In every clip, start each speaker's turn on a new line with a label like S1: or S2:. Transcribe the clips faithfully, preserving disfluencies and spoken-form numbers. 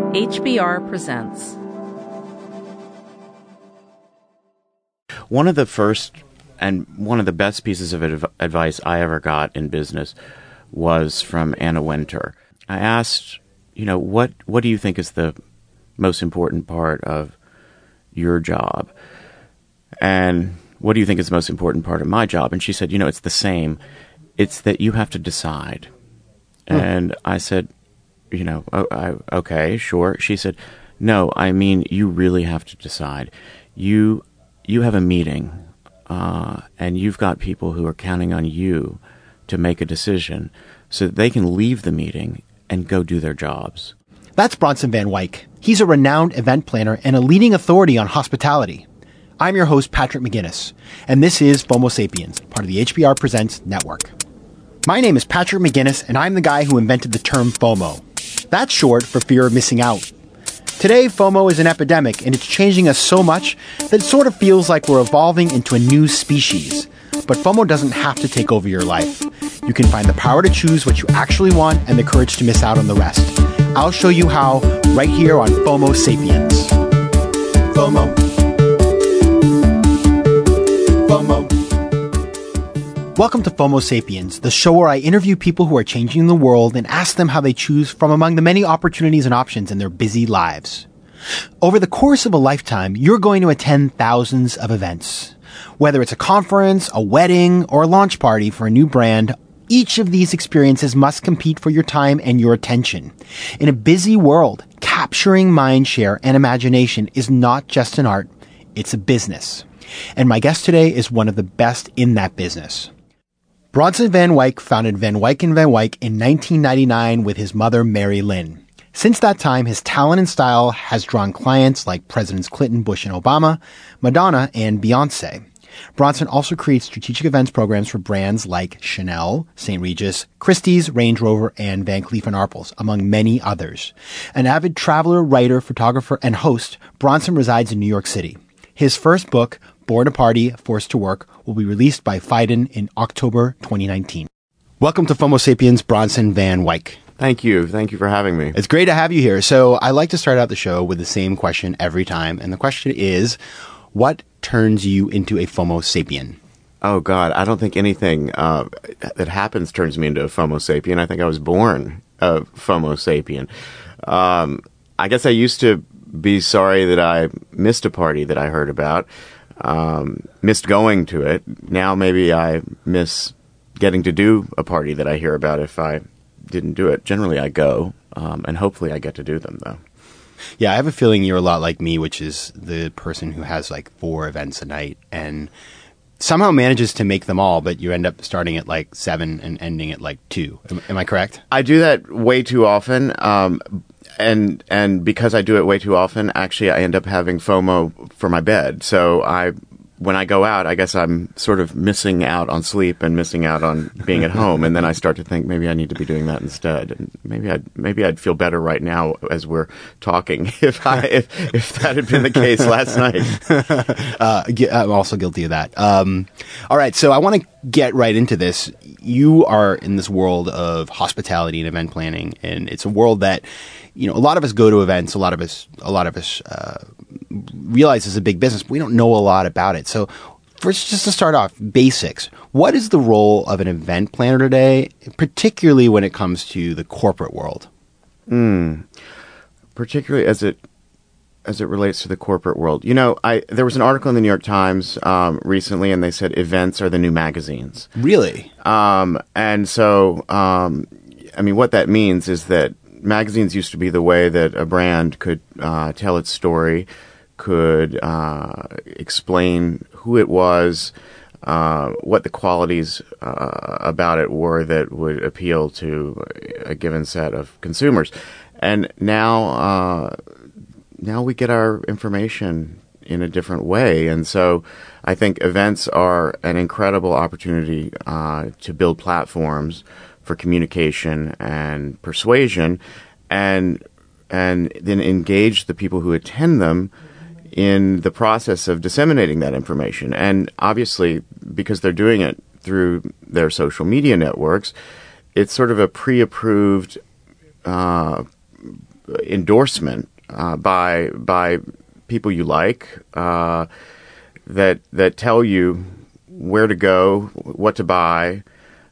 S1: H B R presents.
S2: One of the first and one of the best pieces of adv- advice I ever got in business was from Anna Wintour. I asked, you know, what what do you think is the most important part of your job? And what do you think is the most important part of my job? And she said, you know, it's the same. It's that you have to decide. Hmm. And I said, you know, oh, I, okay, sure. She said, no, I mean, you really have to decide. You you have a meeting, uh, and you've got people who are counting on you to make a decision so that they can leave the meeting and go do their jobs.
S3: That's Bronson Van Wyk. He's a renowned event planner and a leading authority on hospitality. I'm your host, Patrick McGinnis, and this is FOMO Sapiens, part of the H B R Presents Network. My name is Patrick McGinnis, and I'm the guy who invented the term FOMO. That's short for fear of missing out. Today, FOMO is an epidemic, and it's changing us so much that it sort of feels like we're evolving into a new species. But FOMO doesn't have to take over your life. You can find the power to choose what you actually want and the courage to miss out on the rest. I'll show you how right here on FOMO Sapiens. FOMO. FOMO. Welcome to FOMO Sapiens, the show where I interview people who are changing the world and ask them how they choose from among the many opportunities and options in their busy lives. Over the course of a lifetime, you're going to attend thousands of events. Whether it's a conference, a wedding, or a launch party for a new brand, each of these experiences must compete for your time and your attention. In a busy world, capturing mindshare and imagination is not just an art, it's a business. And my guest today is one of the best in that business. Bronson Van Wyk founded Van Wyk and Van Wyk in nineteen ninety-nine with his mother, Mary Lynn. Since that time, his talent and style has drawn clients like Presidents Clinton, Bush, and Obama, Madonna, and Beyonce. Bronson also creates strategic events programs for brands like Chanel, Saint Regis, Christie's, Range Rover, and Van Cleef and Arpels, among many others. An avid traveler, writer, photographer, and host, Bronson resides in New York City. His first book, Born to Party, Forced to Work, will be released by Phaidon in October twenty nineteen. Welcome to FOMO Sapiens, Bronson Van Wyk.
S2: Thank you. Thank you for having me.
S3: It's great to have you here. So I like to start out the show with the same question every time. And the question is, what turns you into a FOMO sapien?
S2: Oh, God. I don't think anything uh, that happens turns me into a FOMO sapien. I think I was born a FOMO sapien. Um, I guess I used to be sorry that I missed a party that I heard about, um, missed going to it. Now maybe I miss getting to do a party that I hear about if I didn't do it. Generally, I go, um, and hopefully I get to do them, though.
S3: Yeah, I have a feeling you're a lot like me, which is the person who has like four events a night and somehow manages to make them all, but you end up starting at like seven and ending at like two. Am, am I correct?
S2: I do that way too often, um, and and because I do it way too often, actually I end up having FOMO for my bed. So I, when I go out, I guess I'm sort of missing out on sleep and missing out on being at home, and then I start to think maybe I need to be doing that instead. And maybe I'd maybe I'd feel better right now as we're talking if I if, if that had been the case last night.
S3: uh, I'm also guilty of that. Um, all right, so I want to get right into this. You are in this world of hospitality and event planning, and it's a world that, you know, a lot of us go to events. A lot of us, a lot of us uh, realize it's a big business, but we don't know a lot about it. So, first, just to start off, basics. What is the role of an event planner today, particularly when it comes to the corporate world?
S2: Mm. Particularly as it as it relates to the corporate world. You know, I there was an article in the New York Times um, recently, and they said events are the new magazines.
S3: Really?
S2: Um, and so, um, I mean, what that means is that magazines used to be the way that a brand could uh, tell its story, could uh, explain who it was, uh, what the qualities uh, about it were that would appeal to a given set of consumers. And now, uh, now we get our information in a different way. And so I think events are an incredible opportunity uh, to build platforms for communication and persuasion, and and then engage the people who attend them in the process of disseminating that information. And obviously, because they're doing it through their social media networks, it's sort of a pre-approved uh, endorsement uh, by by people you like uh, that that tell you where to go, what to buy.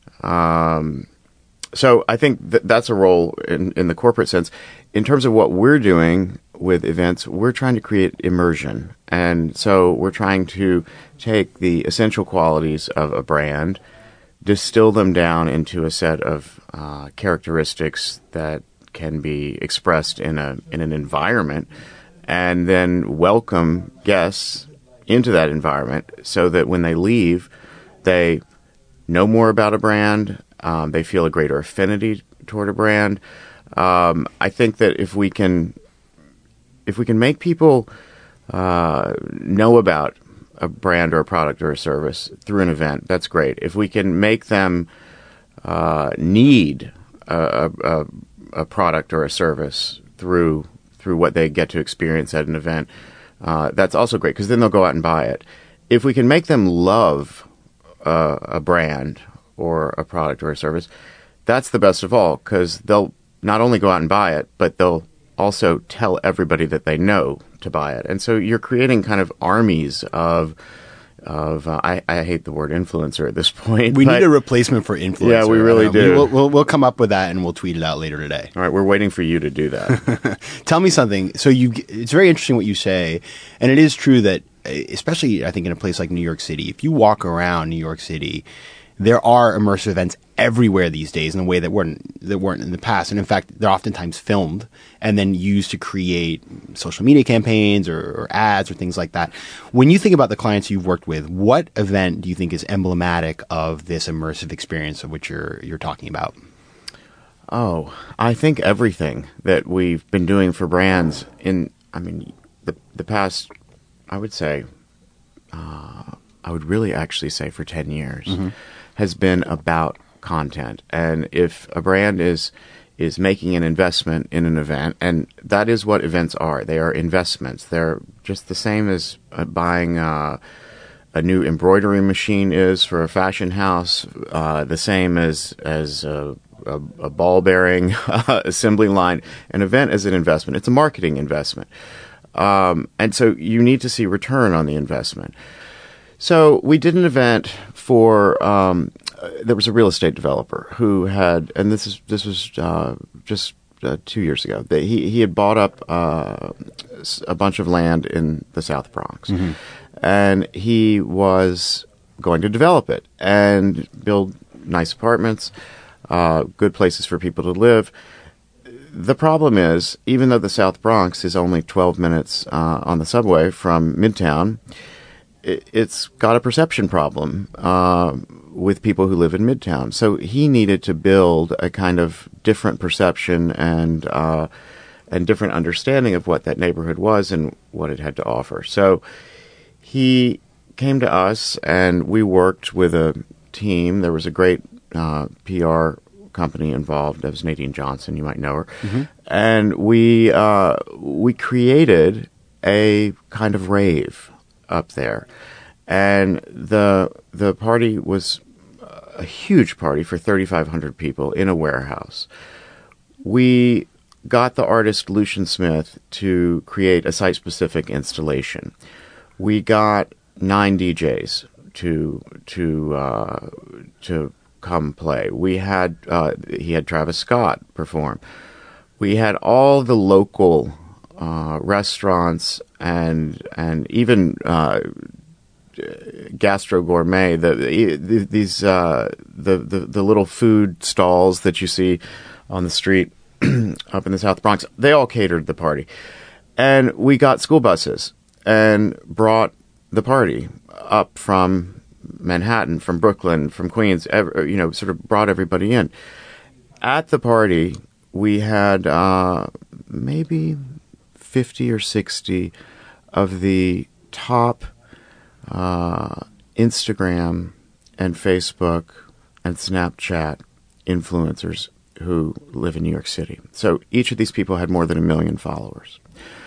S2: Um, so I think that that's a role in, in the corporate sense. In terms of what we're doing with events, we're trying to create immersion. And so we're trying to take the essential qualities of a brand, distill them down into a set of uh, characteristics that can be expressed in a in an environment, and then welcome guests into that environment so that when they leave, they know more about a brand, um, they feel a greater affinity toward a brand. Um, I think that if we can, if we can make people uh, know about a brand or a product or a service through an event, that's great. If we can make them uh, need a, a, a product or a service through through what they get to experience at an event, uh, that's also great, because then they'll go out and buy it. If we can make them love uh, a brand or a product or a service, that's the best of all, because they'll not only go out and buy it, but they'll also tell everybody that they know to buy it. And so you're creating kind of armies of, of uh, I, I hate the word influencer at this point.
S3: We need a replacement for influencer.
S2: Yeah, we really do.
S3: We'll, we'll, we'll come up with that and we'll tweet it out later today.
S2: All right, we're waiting for you to do that.
S3: Tell me something. So you, it's very interesting what you say, and it is true that, especially I think in a place like New York City, if you walk around New York City, there are immersive events everywhere these days in a way that weren't that weren't in the past. And in fact, they're oftentimes filmed and then used to create social media campaigns or, or ads or things like that. When you think about the clients you've worked with, what event do you think is emblematic of this immersive experience of which you're you're talking about?
S2: Oh, I think everything that we've been doing for brands in, I mean, the the past, I would say, uh, I would really actually say for ten years, mm-hmm. has been about content. And if a brand is is making an investment in an event, and that is what events are. They are investments. They're just the same as uh, buying uh, a new embroidery machine is for a fashion house, uh, the same as, as a, a, a ball bearing assembly line. An event is an investment. It's a marketing investment. Um, and so you need to see return on the investment. So we did an event for, um, uh, there was a real estate developer who had, and this is this was uh, just uh, two years ago, that he, he had bought up uh, a bunch of land in the South Bronx. Mm-hmm. And he was going to develop it and build nice apartments, uh, good places for people to live. The problem is, even though the South Bronx is only twelve minutes uh, on the subway from Midtown, it's got a perception problem uh, with people who live in Midtown. So he needed to build a kind of different perception and uh, and different understanding of what that neighborhood was and what it had to offer. So he came to us, and we worked with a team. There was a great uh, P R company involved. That was Nadine Johnson. You might know her. Mm-hmm. And we uh, we created a kind of rave up there, and the the party was a huge party for thirty-five hundred people in a warehouse. We got the artist Lucian Smith to create a site-specific installation. We got nine D Js to to uh, to come play. We had uh, he had Travis Scott perform. We had all the local uh, restaurants and and even uh, Gastro Gourmet, the, the these uh, the, the the little food stalls that you see on the street up in the South Bronx. They all catered the party, and we got school buses and brought the party up from Manhattan, from Brooklyn, from Queens. Every, you know, sort of brought everybody in. At the party, we had uh, maybe fifty or sixty of the top uh, Instagram and Facebook and Snapchat influencers who live in New York City. So each of these people had more than a million followers.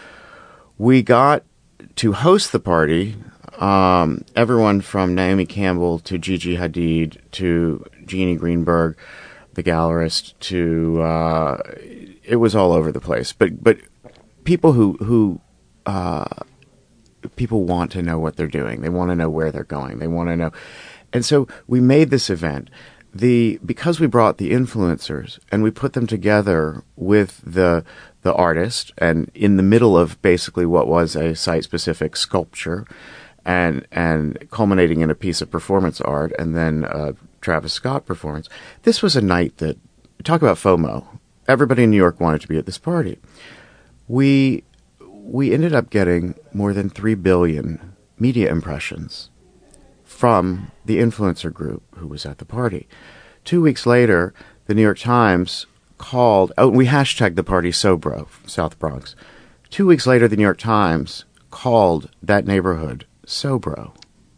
S2: We got to host the party, um, everyone from Naomi Campbell to Gigi Hadid to Jeannie Greenberg, the gallerist, to uh, it was all over the place. But but people who who uh, people want to know what they're doing. They want to know where they're going. They want to know, and so we made this event. The because we brought the influencers and we put them together with the the artist, and in the middle of basically what was a site-specific sculpture, and and culminating in a piece of performance art, and then a Travis Scott performance. This was a night that, talk about FOMO. Everybody in New York wanted to be at this party. We we ended up getting more than three billion media impressions from the influencer group who was at the party. Two weeks later, the New York Times called, oh, we hashtagged the party Sobro, South Bronx. Two weeks later, the New York Times called that neighborhood Sobro.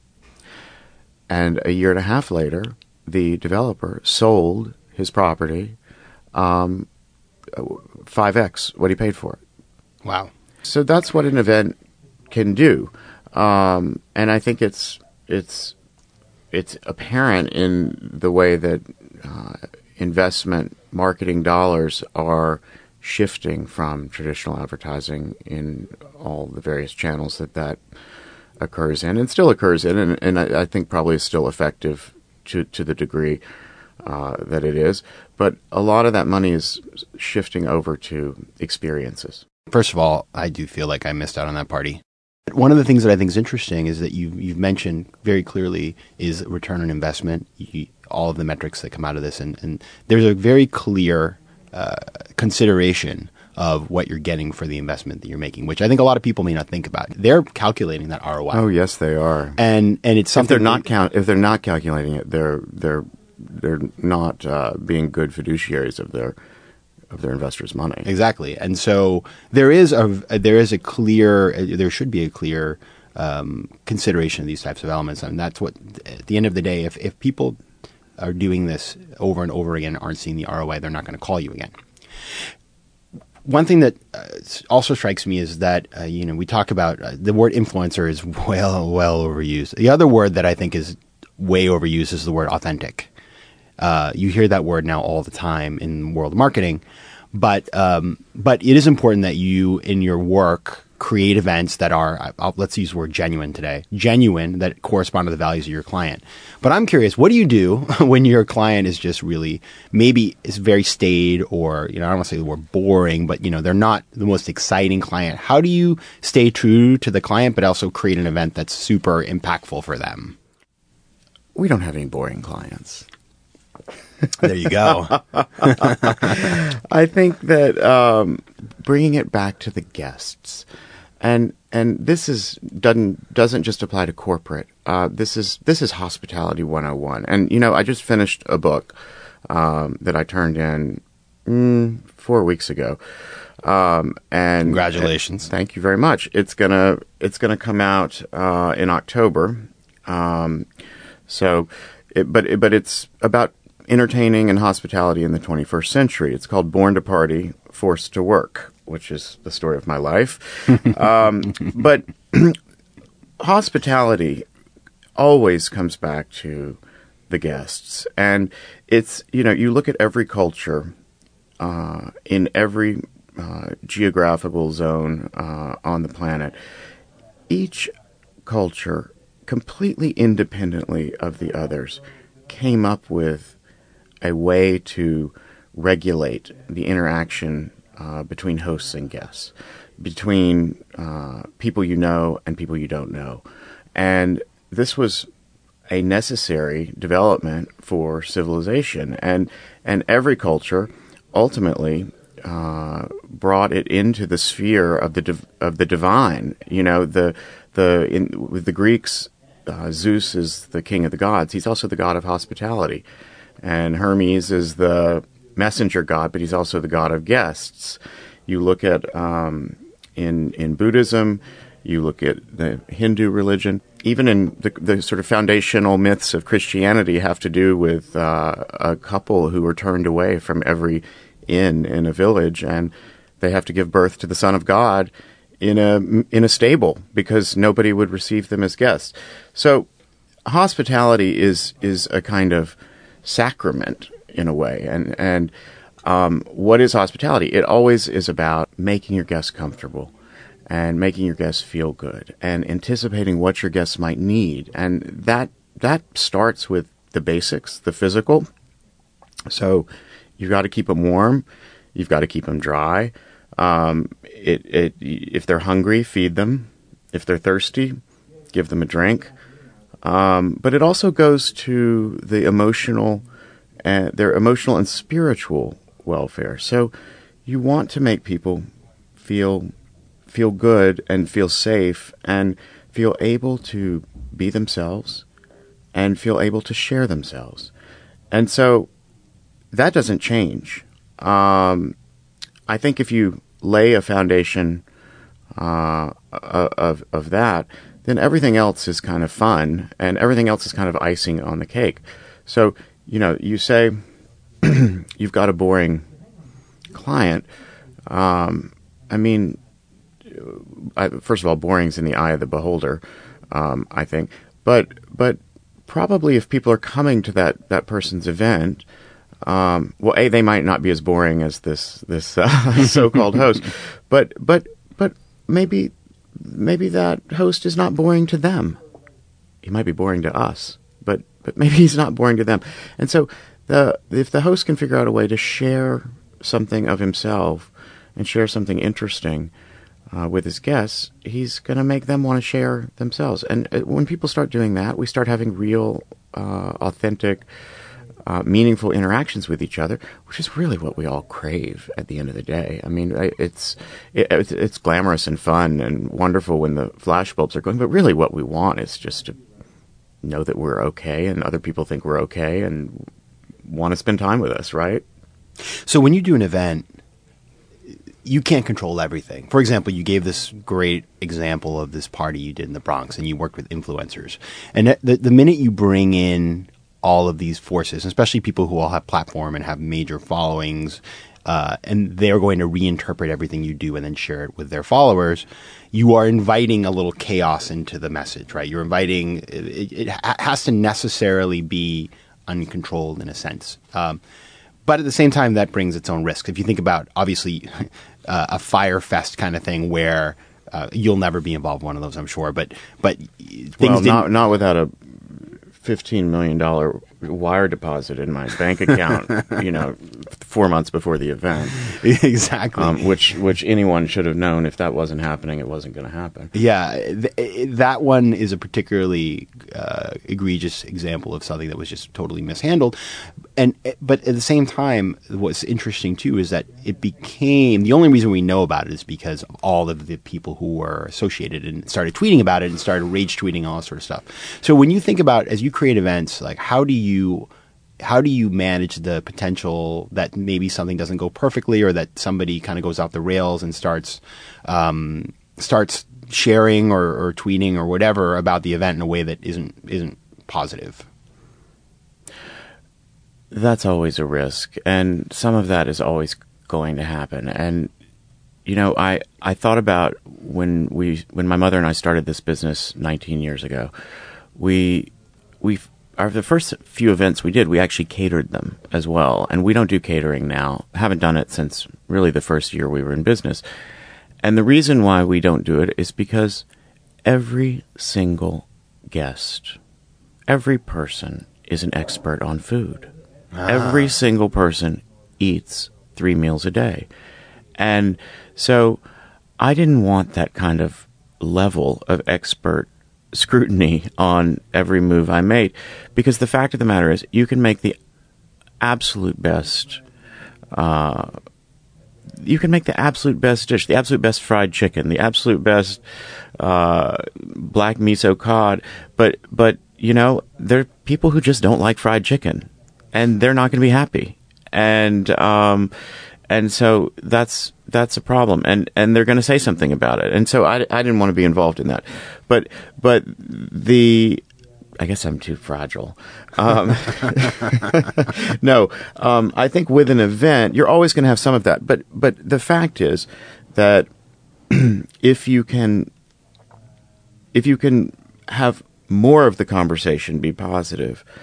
S2: And a year and a half later, the developer sold his property um, five X what he paid for it.
S3: Wow. So
S2: that's what an event can do. Um, and I think it's it's it's apparent in the way that uh, investment marketing dollars are shifting from traditional advertising in all the various channels that that occurs in and still occurs in, and, and I, I think probably is still effective to, to the degree uh, that it is. But a lot of that money is shifting over to experiences.
S3: First of all, I do feel like I missed out on that party. One of the things that I think is interesting is that you've, you've mentioned very clearly is return on investment, you, all of the metrics that come out of this. And, and there's a very clear uh, consideration of what you're getting for the investment that you're making, which I think a lot of people may not think about. They're calculating that R O I.
S2: Oh, yes, they are.
S3: And and it's something
S2: if they're not count if they're not calculating it, they're they're they're not uh, being good fiduciaries of their of their investors' money.
S3: Exactly. And so there is a there is a clear there should be a clear um, consideration of these types of elements, and that's what at the end of the day, if if people are doing this over and over again and aren't seeing the R O I, they're not going to call you again. One thing that uh, also strikes me is that, uh, you know, we talk about uh, the word influencer is well, well overused. The other word that I think is way overused is the word authentic. Uh, you hear that word now all the time in world marketing, but um, but it is important that you, in your work, create events that are, I'll, let's use the word genuine today, genuine, that correspond to the values of your client. But I'm curious, what do you do when your client is just really, maybe is very staid, or, you know, I don't want to say the word boring, but, you know, they're not the most exciting client. How do you stay true to the client, but also create an event that's super impactful for them?
S2: We don't have any boring clients.
S3: There you go.
S2: I think that um, bringing it back to the guests, and and this is doesn't doesn't just apply to corporate. Uh, this is this is hospitality one oh one. And you know, I just finished a book um, that I turned in mm, four weeks ago. Um, and
S3: congratulations!
S2: And thank you very much. It's gonna it's gonna come out uh, in October. Um, so, it, but it, but it's about entertaining and hospitality in the twenty-first century. It's called Born to Party, Forced to Work, which is the story of my life. um, but hospitality always comes back to the guests. And it's, you know, you look at every culture uh, in every uh, geographical zone uh, on the planet, each culture, completely independently of the others, came up with a way to regulate the interaction uh, between hosts and guests, between uh, people you know and people you don't know. And this was a necessary development for civilization. And and every culture ultimately uh, brought it into the sphere of the div- of the divine. You know, the the in, with the Greeks, uh, Zeus is the king of the gods. He's also the god of hospitality. And Hermes is the messenger god, but he's also the god of guests. You look at, um, in in Buddhism, you look at the Hindu religion, even in the, the sort of foundational myths of Christianity have to do with uh, a couple who were turned away from every inn in a village, and they have to give birth to the Son of God in a, in a stable because nobody would receive them as guests. So hospitality is is a kind of sacrament in a way, and and um, what is hospitality? It always is about making your guests comfortable and making your guests feel good and anticipating what your guests might need. And that that starts with the basics, the physical. So you've got to keep them warm. You've got to keep them dry. Um, it, it, if they're hungry, feed them. If they're thirsty, give them a drink. Um, but it also goes to the emotional, uh, their emotional and spiritual welfare. So you want to make people feel feel good and feel safe and feel able to be themselves and feel able to share themselves. And so that doesn't change. Um, I think if you lay a foundation uh, of of that, then everything else is kind of fun and everything else is kind of icing on the cake. So, you know, you say you've got a boring client. Um, I mean, I, first of all, boring's in the eye of the beholder, um, I think. But but probably if people are coming to that, that person's event, um, well, A, they might not be as boring as this this uh, so-called host, but but but maybe maybe that host is not boring to them. He might be boring to us, but but maybe he's not boring to them. And so the if the host can figure out a way to share something of himself and share something interesting Uh, with his guests, he's going to make them want to share themselves. And uh, when people start doing that, we start having real, uh, authentic, uh, meaningful interactions with each other, which is really what we all crave at the end of the day. I mean, it's it, it's, it's glamorous and fun and wonderful when the flashbulbs are going, but really what we want is just to know that we're okay and other people think we're okay and want to spend time with us, right?
S3: So when you do an event, you can't control everything. For example, you gave this great example of this party you did in the Bronx and you worked with influencers. And the, the minute you bring in all of these forces, especially people who all have platform and have major followings, uh, and they're going to reinterpret everything you do and then share it with their followers, you are inviting a little chaos into the message, right? You're inviting, it, it has to necessarily be uncontrolled in a sense. Um, But at the same time, that brings its own risks. If you think about, obviously, uh, a Fire Fest kind of thing where uh, you'll never be involved in one of those, I'm sure. But but things
S2: well,
S3: didn't...
S2: not not without a fifteen million dollars wire deposit in my bank account, you know, four months before the event.
S3: Exactly.
S2: Um, which which anyone should have known if that wasn't happening, it wasn't going to happen.
S3: Yeah, th- that one is a particularly uh, egregious example of something that was just totally mishandled. And but at the same time, what's interesting too is that it became the only reason we know about it is because of all of the people who were associated and started tweeting about it and started rage tweeting all that sort of stuff. So when you think about as you create events, like how do you how do you manage the potential that maybe something doesn't go perfectly or that somebody kind of goes off the rails and starts um, starts sharing or, or tweeting or whatever about the event in a way that isn't isn't positive?
S2: That's always a risk, and some of that is always going to happen. And you know, I, I thought about when we when my mother and I started this business nineteen years ago. We we our the first few events we did, we actually catered them as well, and we don't do catering now. Haven't done it since really the first year we were in business. And the reason why we don't do it is because every single guest, every person is an expert on food. Ah. Every single person eats three meals a day. And so I didn't want that kind of level of expert scrutiny on every move I made, because the fact of the matter is you can make the absolute best uh, you can make the absolute best dish, the absolute best fried chicken, the absolute best uh, black miso cod, but but you know, there are people who just don't like fried chicken, and they're not going to be happy. And um, and so that's that's a problem, and and they're going to say something about it. And so I, I didn't want to be involved in that. But but the I guess I'm too fragile. Um, no, um, I think with an event, you're always going to have some of that. But but the fact is that if you can if you can have more of the conversation be positive,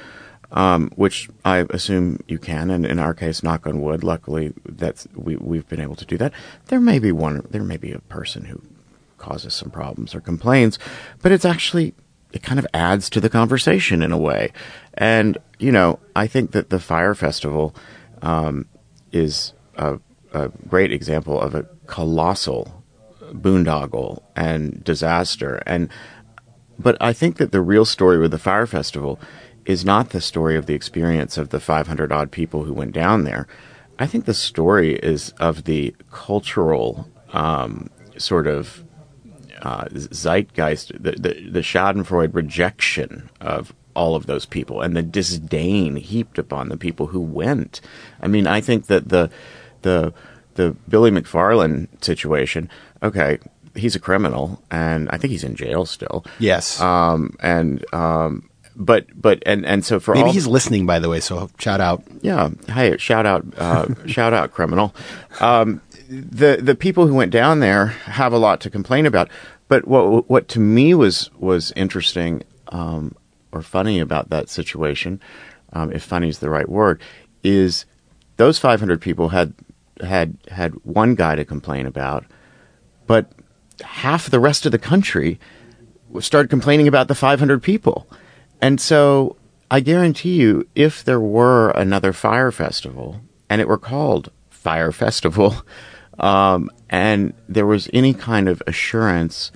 S2: um, which I assume you can. And in our case, knock on wood, luckily that's we we've been able to do that. There may be one. There may be a person who causes some problems or complains, but it's actually it kind of adds to the conversation in a way. And you know, I think that the Fire Festival um, is a, a great example of a colossal boondoggle and disaster. And but I think that the real story with the Fire Festival is not the story of the experience of the five hundred odd people who went down there. I think the story is of the cultural um, sort of uh, zeitgeist, the, the, the Schadenfreude rejection of all of those people and the disdain heaped upon the people who went. I mean, I think that the the the Billy McFarland situation, okay, he's a criminal, and I think he's in jail still.
S3: Yes.
S2: Um, and um, but but and, and so for
S3: maybe
S2: all,
S3: he's listening, by the way. So shout out.
S2: Yeah. Hey, shout out, uh, shout out, criminal. Um, the the people who went down there have a lot to complain about. But what what to me was was interesting um, or funny about that situation, um, if funny is the right word, is those five hundred people had had had one guy to complain about, but half the rest of the country started complaining about the five hundred people. And so I guarantee you, if there were another Fire Festival and it were called Fire Festival, um, and there was any kind of assurance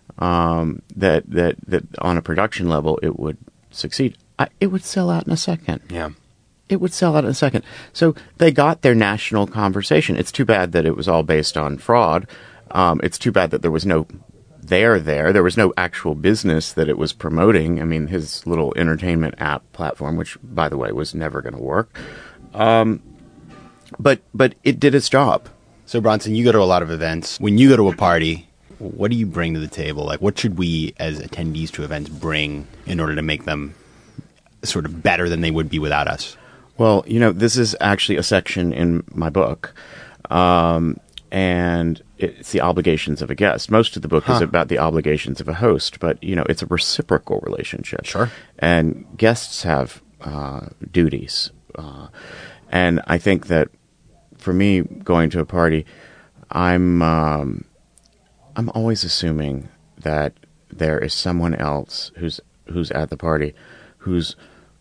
S2: um, that, that, that on a production level it would succeed, I, it would sell out in a second.
S3: Yeah.
S2: It would sell out in a second. So they got their national conversation. It's too bad that it was all based on fraud. Um, it's too bad that there was no there there. There was no actual business that it was promoting. I mean, his little entertainment app platform, which, by the way, was never going to work. Um, but but it did its job.
S3: So, Bronson, you go to a lot of events. When you go to a party, what do you bring to the table? Like, what should we, as attendees to events, bring in order to make them sort of better than they would be without us?
S2: Well, you know, this is actually a section in my book. Um, and it's the obligations of a guest. Most of the book huh. is about the obligations of a host, but, you know, it's a reciprocal relationship.
S3: Sure.
S2: And guests have uh, duties. Uh, and I think that for me, going to a party, I'm um, I'm always assuming that there is someone else who's who's at the party who's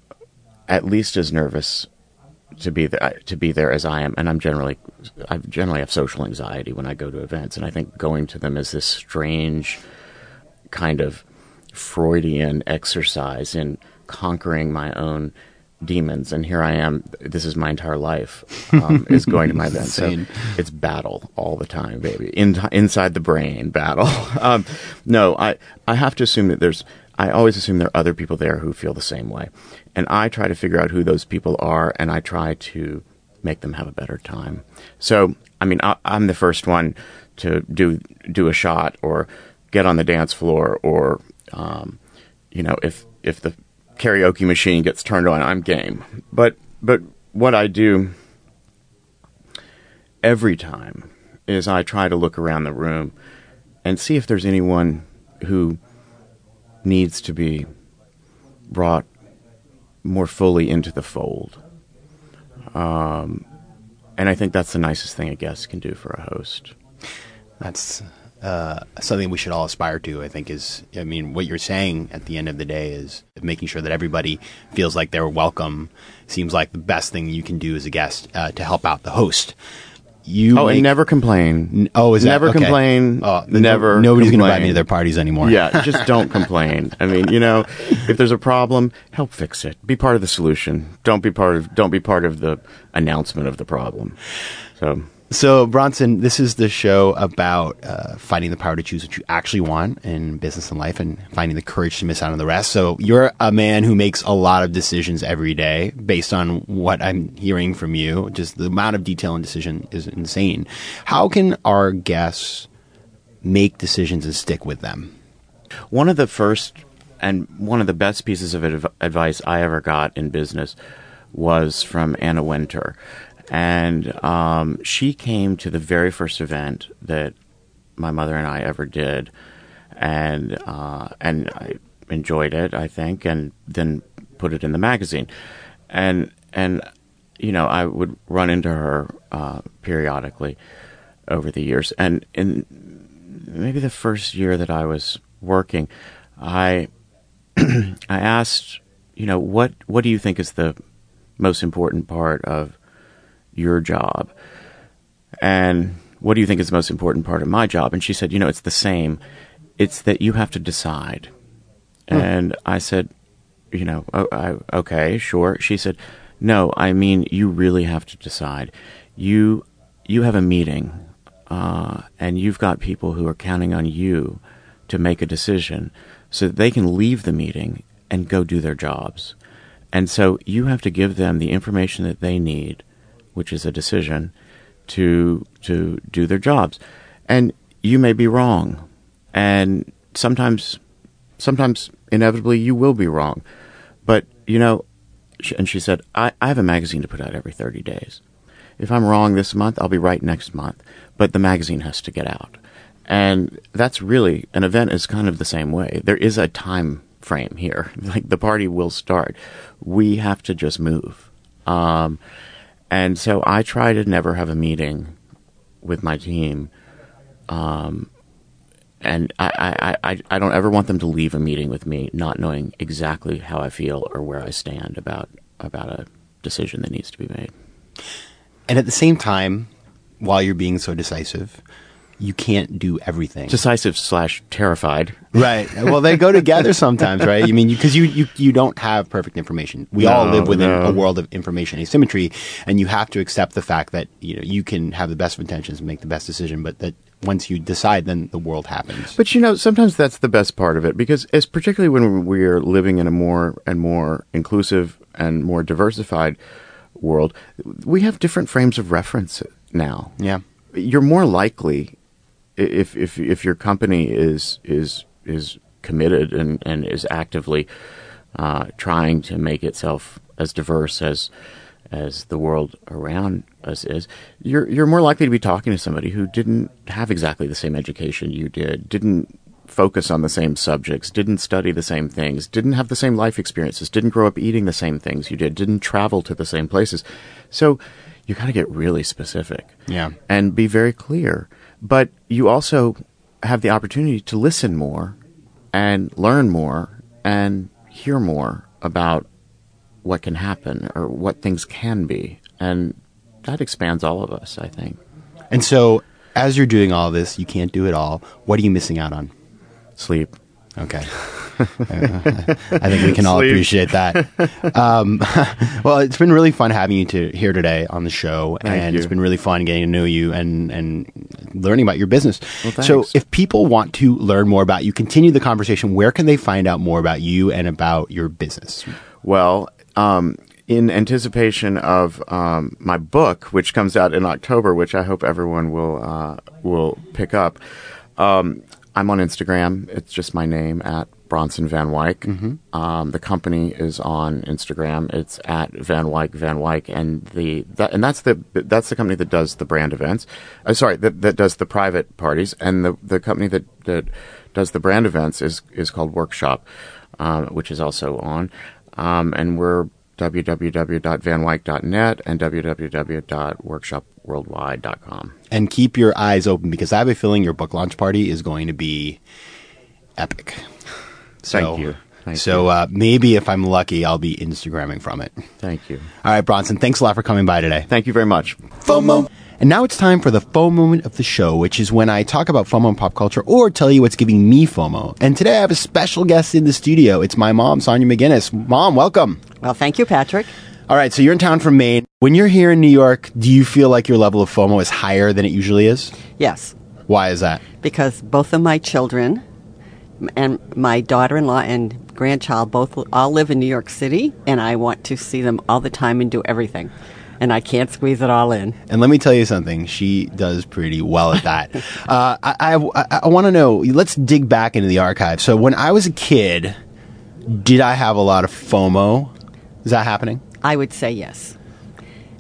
S2: at least as nervous to be there, to be there as I am, and I'm generally I generally have social anxiety when I go to events, and I think going to them is this strange kind of Freudian exercise in conquering my own demons. And here I am. This is my entire life um, is going to my events. So it's battle all the time, baby. In, inside the brain, battle. um, no, I I have to assume that there's. I always assume there are other people there who feel the same way. And I try to figure out who those people are, and I try to make them have a better time. So, I mean, I, I'm the first one to do do a shot or get on the dance floor or, um, you know, if if the karaoke machine gets turned on, I'm game. But but what I do every time is I try to look around the room and see if there's anyone who needs to be brought more fully into the fold. Um, and I think that's the nicest thing a guest can do for a host.
S3: That's uh, something we should all aspire to, I think, is, I mean, what you're saying at the end of the day is making sure that everybody feels like they're welcome seems like the best thing you can do as a guest uh, to help out the host. You
S2: oh,
S3: make,
S2: and never complain.
S3: Oh, is that
S2: never
S3: okay.
S2: complain?
S3: Oh,
S2: never.
S3: Nobody's going to
S2: complain.
S3: invite me to their parties anymore.
S2: Yeah, just don't complain. I mean, you know, if there's a problem, help fix it. Be part of the solution. Don't be part of. Don't be part of the announcement of the problem. So.
S3: So, Bronson, this is the show about uh, finding the power to choose what you actually want in business and life and finding the courage to miss out on the rest. So you're a man who makes a lot of decisions every day based on what I'm hearing from you. Just the amount of detail and decision is insane. How can our guests make decisions and stick with them?
S2: One of the first and one of the best pieces of adv- advice I ever got in business was from Anna Wintour. And um, she came to the very first event that my mother and I ever did, and uh, and I enjoyed it, I think. And then put it in the magazine. And, and you know, I would run into her uh, periodically over the years. And in maybe the first year that I was working, I I asked, you know, what what do you think is the most important part of your job? And what do you think is the most important part of my job? And she said, you know, it's the same. It's that you have to decide. Hmm. And I said, you know, oh, I, okay, sure. She said, no, I mean, you really have to decide. You you have a meeting, uh, and you've got people who are counting on you to make a decision so that they can leave the meeting and go do their jobs. And so you have to give them the information that they need, which is a decision, to to do their jobs. And you may be wrong. And sometimes, sometimes inevitably you will be wrong. But, you know, and she said, I, I have a magazine to put out every thirty days. If I'm wrong this month, I'll be right next month. But the magazine has to get out. And that's really, an event is kind of the same way. There is a time frame here. Like, the party will start. We have to just move. Um, and so I try to never have a meeting with my team. Um, and I, I, I, I don't ever want them to leave a meeting with me not knowing exactly how I feel or where I stand about about a decision that needs to be made.
S3: And at the same time, while you're being so decisive, you can't do everything.
S2: Decisive slash terrified.
S3: Right. Well, they go together sometimes, right? I mean, because you, you, you, you don't have perfect information. We
S2: no,
S3: all live within
S2: no.
S3: a world of information asymmetry, and you have to accept the fact that, you know, you can have the best of intentions and make the best decision, but that once you decide, then the world happens.
S2: But, you know, sometimes that's the best part of it, because it's particularly when we're living in a more and more inclusive and more diversified world, we have different frames of reference now.
S3: Yeah.
S2: You're more likely, if if if your company is is is committed and, and is actively uh, trying to make itself as diverse as as the world around us is, you're you're more likely to be talking to somebody who didn't have exactly the same education you did, didn't focus on the same subjects, didn't study the same things, didn't have the same life experiences, didn't grow up eating the same things you did, didn't travel to the same places. So you got to get really specific.
S3: Yeah.
S2: And be very clear. But you also have the opportunity to listen more and learn more and hear more about what can happen or what things can be. And that expands all of us, I think.
S3: And so as you're doing all this, you can't do it all. What are you missing out on?
S2: Sleep.
S3: Okay. I think we can all
S2: Sleep.
S3: appreciate that. Um, well, it's been really fun having you to, here today on the show.
S2: Thank
S3: and
S2: you.
S3: It's been really fun getting to know you and, and learning about your business.
S2: Well, thanks.
S3: So if people want to learn more about you, continue the conversation, where can they find out more about you and about your business?
S2: Well, um, in anticipation of um, my book, which comes out in October, which I hope everyone will uh, will pick up, um, I'm on Instagram. It's just my name, at Bronson Van Wyck. Mm-hmm. Um, the company is on Instagram. It's at Van Wyck Van Wyck, and the that, and that's the that's the company that does the brand events. Uh, sorry, that that does the private parties, and the the company that that does the brand events is is called Workshop, um, which is also on, um, and we're w w w dot van wyck dot net and w w w dot workshop worldwide dot com.
S3: And keep your eyes open, because I have a feeling your book launch party is going to be epic. So,
S2: Thank you. Thank
S3: so
S2: you.
S3: Uh, maybe if I'm lucky, I'll be Instagramming from it.
S2: Thank you.
S3: All right, Bronson, thanks a lot for coming by today.
S2: Thank you very much.
S3: FOMO. And now it's time for the FOMO moment of the show, which is when I talk about FOMO and pop culture or tell you what's giving me FOMO. And today I have a special guest in the studio. It's my mom, Sonia McGinnis. Mom, welcome.
S4: Well, thank you, Patrick.
S3: All right, so you're in town from Maine. When you're here in New York, do you feel like your level of FOMO is higher than it usually is?
S4: Yes,
S3: Why is that?
S4: because both of my children and my daughter-in-law and grandchild both all live in New York City, and I want to see them all the time and do everything. And I can't squeeze it all in.
S3: And let me tell you something. She does pretty well at that. uh, I, I, I, I want to know, let's dig back into the archive. So when I was a kid, did I have a lot of FOMO? Is that happening?
S4: I would say yes.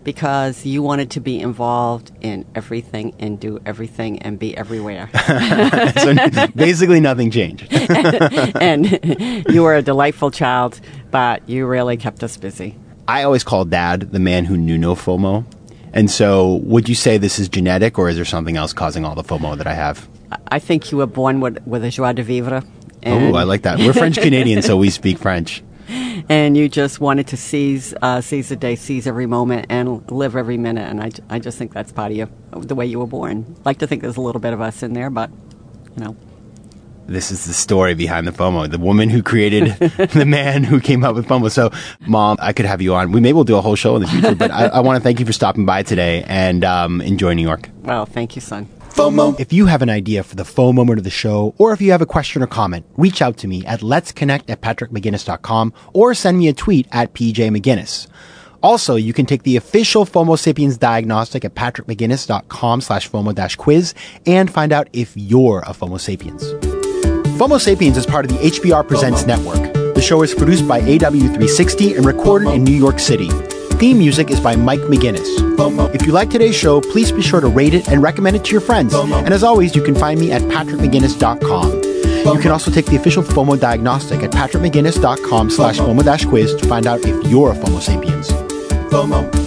S4: Because you wanted to be involved in everything and do everything and be everywhere.
S3: So basically nothing changed.
S4: And you were a delightful child, but you really kept us busy.
S3: I always call Dad the man who knew no FOMO. And so would you say this is genetic, or is there something else causing all the FOMO that I have?
S4: I think you were born with, with a joie de vivre.
S3: Oh, I like that. We're French-Canadian, so we speak French.
S4: And you just wanted to seize uh, seize the day, seize every moment, and live every minute. And I, I just think that's part of you, the way you were born. Like to think there's a little bit of us in there, but, you know.
S3: This is the story behind the FOMO. The woman who created the man who came up with FOMO. So, Mom, I could have you on. We maybe we'll do a whole show in the future, but I, I want to thank you for stopping by today and um, enjoy New York.
S4: Well, thank you, son.
S3: FOMO. If you have an idea for the FOMO moment of the show, or if you have a question or comment, reach out to me at let's connect at patrick mcginnis dot com or send me a tweet at p j mcginnis. Also, you can take the official FOMO Sapiens diagnostic at patrick mcginnis dot com slash FOMO dash quiz and find out if you're a FOMO Sapiens. FOMO Sapiens is part of the H B R Presents Network. The show is produced by A W three sixty and recorded in New York City. Theme music is by Mike McGinnis. If you like today's show, please be sure to rate it and recommend it to your friends. And as always, you can find me at patrick mcginnis dot com. You can also take the official FOMO diagnostic at patrick mcginnis dot com slash FOMO dash quiz to find out if you're a FOMO Sapiens. FOMO.